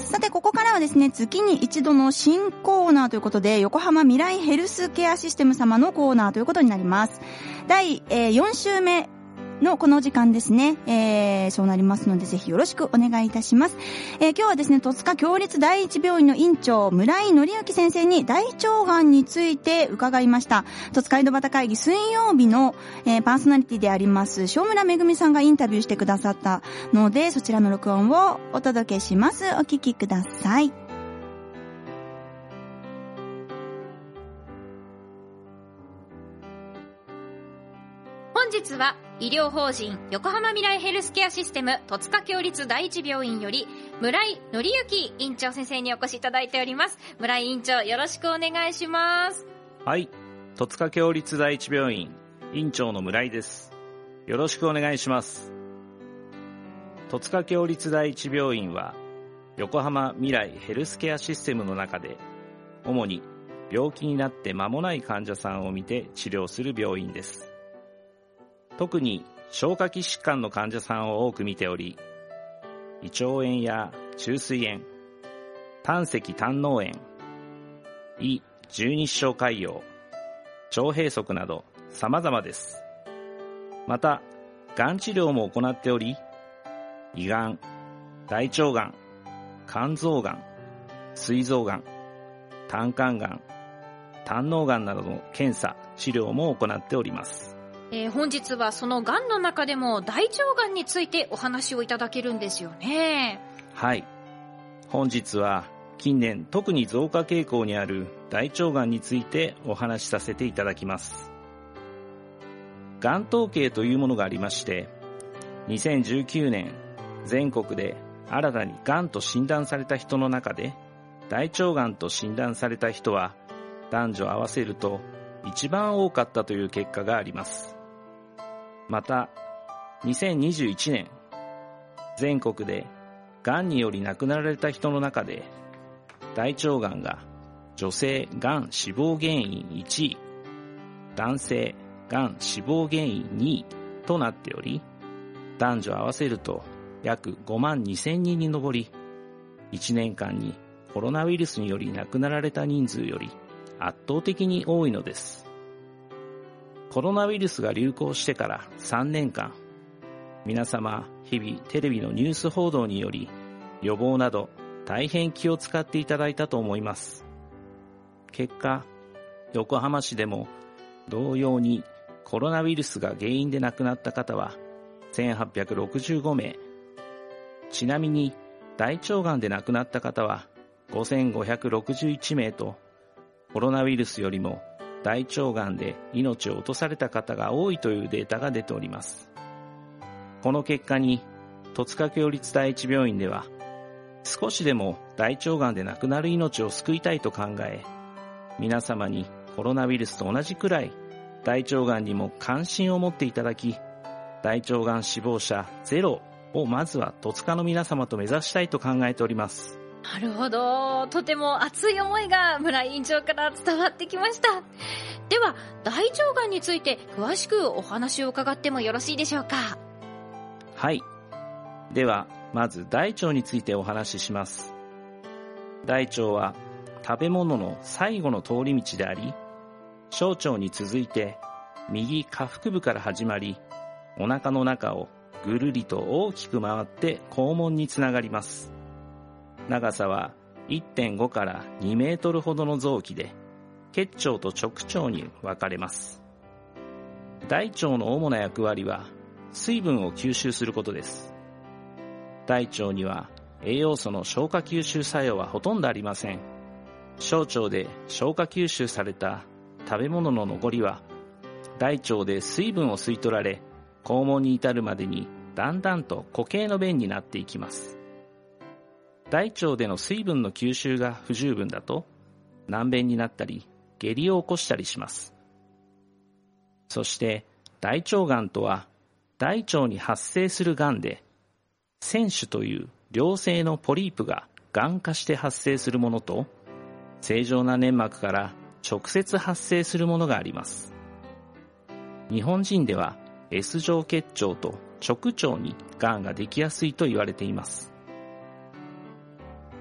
さてここからはですね、月に一度の新コーナーということで、横浜未来ヘルスケアシステム様のコーナーということになります。第4週目のこの時間ですね、そうなりますのでぜひよろしくお願いいたします。今日はですね、戸塚共立第一病院の院長村井紀之先生に大腸がんについて伺いました。戸塚井戸端会議水曜日の、パーソナリティであります塩村めぐみさんがインタビューしてくださったので、そちらの録音をお届けします。お聞きください。 本日は医療法人横浜未来ヘルスケアシステム戸塚共立第一病院より村井紀之院長先生にお越しいただいております。村井院長、よろしくお願いします。 はい、戸塚共立第一病院院長の村井です。よろしくお願いします。戸塚共立第一病院は横浜未来ヘルスケアシステムの中で主に病気になって間もない患者さんを見て治療する病院です。特に消化器疾患の患者さんを多く見ており、胃腸炎や虫垂炎、胆石胆嚢炎、胃十二指腸潰瘍、腸閉塞など様々です。また、がん治療も行っており、胃がん、大腸がん、肝臓がん、膵臓がん、胆管がん、胆嚢がんなどの検査、治療も行っております。 本日はそのがんの中でも大腸がんについてお話をいただけるんですよね。 はい。本日は近年特に増加傾向にある大腸がんについてお話しさせていただきます。がん統計というものがありまして、2019年全国で新たにがんと診断された人の中で大腸がんと診断された人は男女合わせると一番多かったという結果があります。また、2021年、全国でがんにより亡くなられた人の中で、大腸がんが女性がん死亡原因1位、男性がん死亡原因2位となっており、男女合わせると約5万2000人に上り、1年間にコロナウイルスにより亡くなられた人数より圧倒的に多いのです。コロナウイルスが流行してから3年間、皆様日々テレビのニュース報道により予防など大変気を使っていただいたと思います。結果、横浜市でも同様にコロナウイルスが原因で亡くなった方は1865名、ちなみに大腸がんで亡くなった方は5561名と、コロナウイルスよりも大腸がんで命を落とされた方が多いというデータが出ております。この結果に戸塚共立第一病院では、少しでも大腸がんで亡くなる命を救いたいと考え、皆様にコロナウイルスと同じくらい大腸がんにも関心を持っていただき、大腸がん死亡者ゼロをまずは戸塚の皆様と目指したいと考えております。 なるほど。とても熱い思いが村井院長から伝わってきました。では、大腸がんについて詳しくお話を伺ってもよろしいでしょうか。 はい。では、まず大腸についてお話しします。大腸は食べ物の最後の通り道であり、小腸に続いて右下腹部から始まり、お腹の中をぐるりと大きく回って肛門につながります。長さは 1.5 から2メートルほどの臓器で、結腸と直腸に分かれます。大腸の主な役割は水分を吸収することです。大腸には栄養素の消化吸収作用はほとんどありません。小腸で消化吸収された食べ物の残りは大腸で水分を吸い取られ、肛門に至るまでにだんだんと固形の便になっていきます。大腸での水分の吸収が不十分だと軟便になったり下痢を起こしたりします。そして大腸がんとは大腸に発生するがんで、腺腫という良性のポリープががん化して発生するものと、正常な粘膜から直接発生するものがあります。日本人では S 状結腸と直腸にがんができやすいと言われています。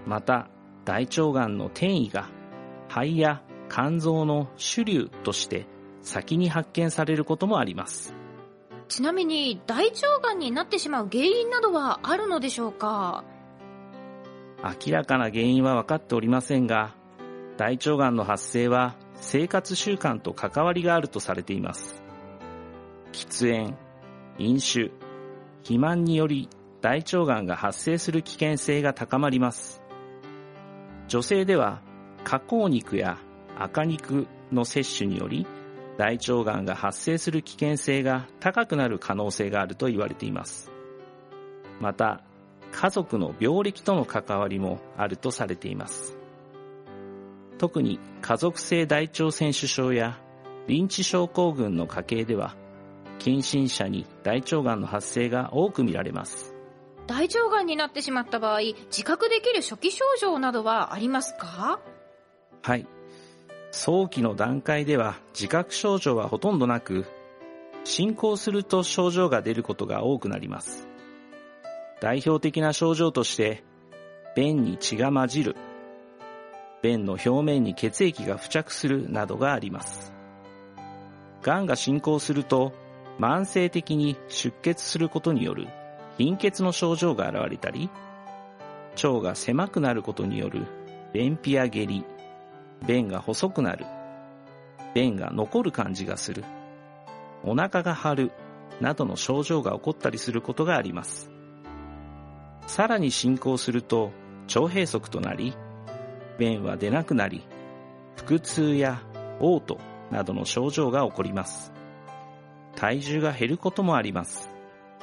また、大腸がんの転移が肺や肝臓の主瘤として先に発見されることもあります。 ちなみに大腸がんになってしまう原因などはあるのでしょうか？ 明らかな原因は分かっておりませんが、大腸がんの発生は生活習慣と関わりがあるとされています。喫煙、飲酒、肥満により大腸がんが発生する危険性が高まります。女性では加工肉や赤肉の摂取により大腸がんが発生する危険性が高くなる可能性があると言われています。また、家族の病歴との関わりもあるとされています。特に家族性大腸腺腫症やリンチ症候群の家系では、近親者に大腸がんの発生が多く見られます。 大腸がんになってしまった場合、自覚できる初期症状などはありますか？ はい。早期の段階では自覚症状はほとんどなく、進行すると症状が出ることが多くなります。代表的な症状として、便に血が混じる、便の表面に血液が付着するなどがあります。がんが進行すると、慢性的に出血することによる貧血の症状が現れたり、腸が狭くなることによる便秘や下痢、便が細くなる、便が残る感じがする、お腹が張るなどの症状が起こったりすることがあります。さらに進行すると腸閉塞となり、便は出なくなり、腹痛や嘔吐などの症状が起こります。体重が減ることもあります。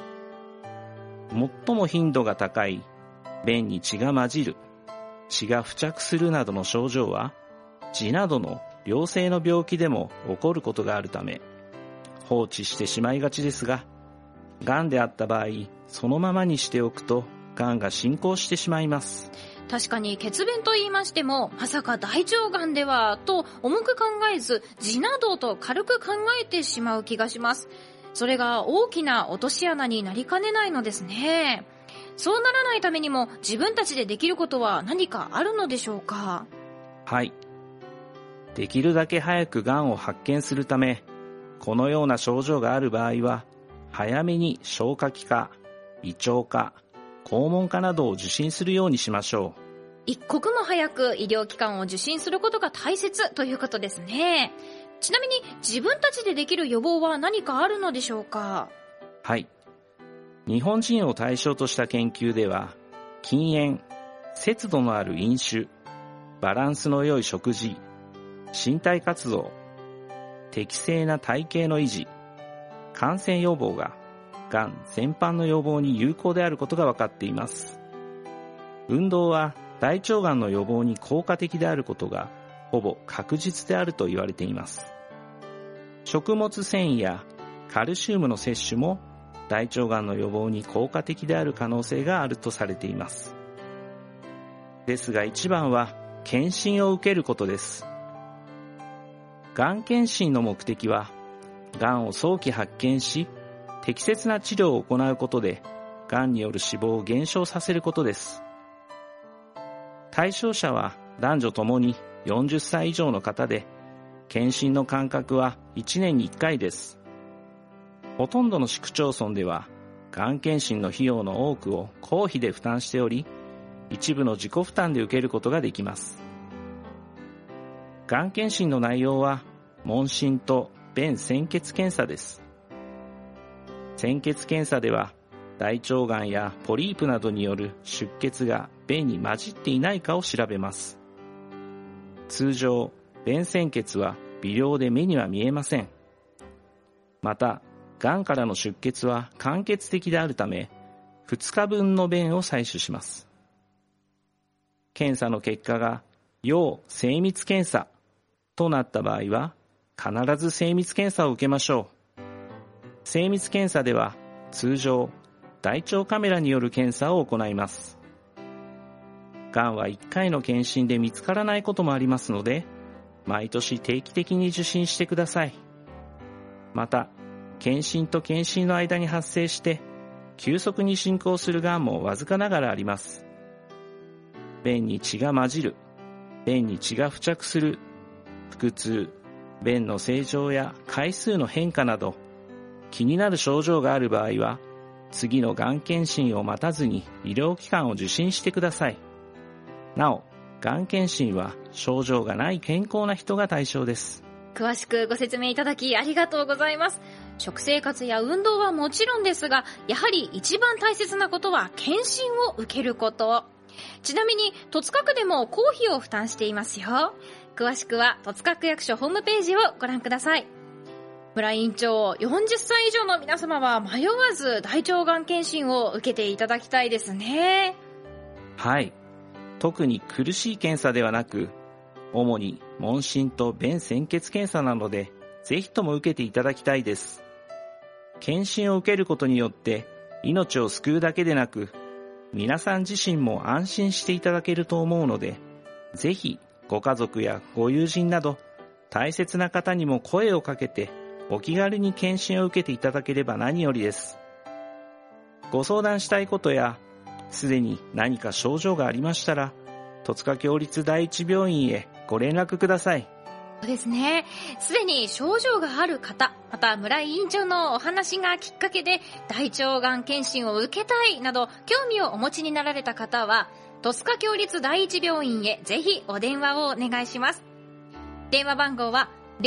最も頻度が高い便に血が混じる、血が付着するなどの症状は、痔などの良性の病気でも起こることがあるため、放置してしまいがちですが、がんであった場合、そのままにしておくと、がんが進行してしまいます。 確かに血便と言いましても、まさか大腸がんではと重く考えず、痔などと軽く考えてしまう気がします。それが大きな落とし穴になりかねないのですね。そうならないためにも自分たちでできることは何かあるのでしょうか？ はい。できるだけ早くがんを発見するため、このような症状がある場合は、早めに消化器科、胃腸科、肛門科などを受診するようにしましょう。 一刻も早く医療機関を受診することが大切ということですね。ちなみに自分たちでできる予防は何かあるのでしょうか？ はい。日本人を対象とした研究では、禁煙、節度のある飲酒、バランスの良い食事、身体活動、適正な体型の維持、感染予防が、がん全般の予防に有効であることが分かっています。運動は大腸がんの予防に効果的であることがほぼ確実であると言われています。食物繊維やカルシウムの摂取も大腸がんの予防に効果的である可能性があるとされています。ですが一番は検診を受けることです。がん検診の目的は、がんを早期発見し、適切な治療を行うことで、がんによる死亡を減少させることです。対象者は男女ともに40歳以上の方で、検診の間隔は1年に1回です。ほとんどの市区町村では、がん検診の費用の多くを公費で負担しており、一部の自己負担で受けることができます。がん検診の内容は、問診と便潜血検査です。潜血検査では、大腸がんやポリープなどによる出血が便に混じっていないかを調べます。通常、便潜血は微量で目には見えません。また、がんからの出血は間欠的であるため、2日分の便を採取します。検査の結果が要精密検査となった場合は、必ず精密検査を受けましょう。精密検査では、通常、大腸カメラによる検査を行います。がんは1回の検診で見つからないこともありますので、毎年定期的に受診してください。また、検診と検診の間に発生して、急速に進行するがんもわずかながらあります。 便に血が混じる、便に血が付着する、腹痛、便の正常や回数の変化など、気になる症状がある場合は、次のがん検診を待たずに医療機関を受診してください。なお、がん検診は症状がない健康な人が対象です。 詳しくご説明いただきありがとうございます。食生活や運動はもちろんですが、やはり一番大切なことは検診を受けること。ちなみに戸塚区でも公費を負担していますよ。詳しくは戸塚区役所ホームページをご覧ください。村井院長、40歳以上の皆様は迷わず大腸がん検診を受けていただきたいですね。 はい。特に苦しい検査ではなく、主に問診と便潜血検査なので、ぜひとも受けていただきたいです。検診を受けることによって命を救うだけでなく、皆さん自身も安心していただけると思うので、ぜひご家族やご友人など大切な方にも声をかけてお気軽に検診を受けていただければ何よりです。ご相談したいことやすでに何か症状がありましたら、戸塚共立第一病院へご連絡ください。 そうですね。すでに症状がある方、また村井院長のお話がきっかけで大腸がん検診を受けたいなど興味をお持ちになられた方は、戸塚共立第一病院へぜひお電話をお願いします。電話番号は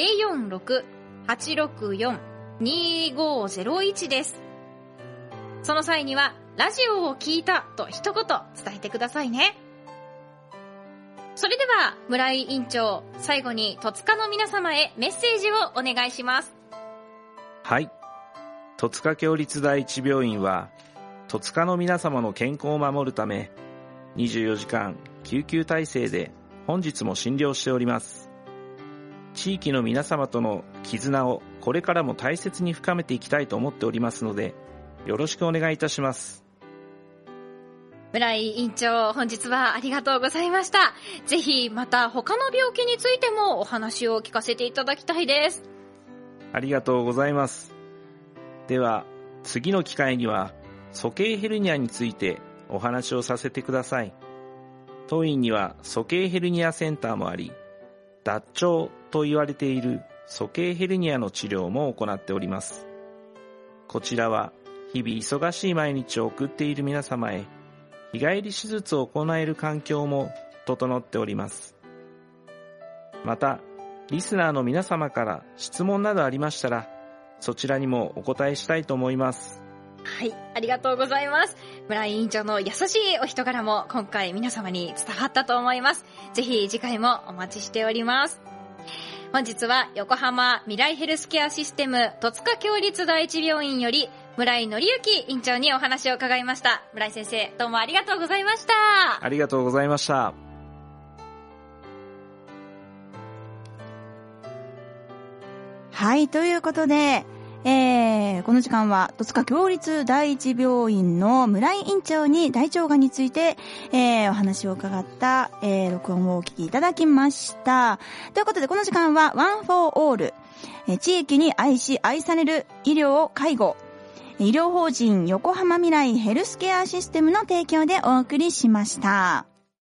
046-864-2501 です。その際にはラジオを聞いたと一言伝えてくださいね。それでは村井院長、最後に戸塚の皆様へメッセージをお願いします。 はい。戸塚共立第一病院は戸塚の皆様の健康を守るため24時間救急体制で本日も診療しております。地域の皆様との絆をこれからも大切に深めていきたいと思っておりますので、よろしくお願いいたします。 村井院長、本日はありがとうございました。ぜひまた他の病気についてもお話を聞かせていただきたいです。 ありがとうございます。では次の機会には鼠径ヘルニアについてお話をさせてください。当院には鼠径ヘルニアセンターもあり、脱腸と言われている鼠径ヘルニアの治療も行っております。こちらは日々忙しい毎日を送っている皆様へ日帰り手術を行える環境も整っております。また、リスナーの皆様から質問などありましたら、そちらにもお答えしたいと思います。 はい、ありがとうございます。村井院長の優しいお人柄も今回皆様に伝わったと思います。ぜひ次回もお待ちしております。本日は横浜未来ヘルスケアシステム戸塚共立第一病院より村井紀之院長にお話を伺いました。村井先生、どうもありがとうございました。 ありがとうございました。 はい、ということで、この時間は戸塚共立第一病院の村井院長に大腸がんについて、お話を伺った、録音をお聞きいただきました。ということでこの時間はワンフォーオール、地域に愛し愛される医療介護、医療法人横浜未来ヘルスケアシステムの提供でお送りしました。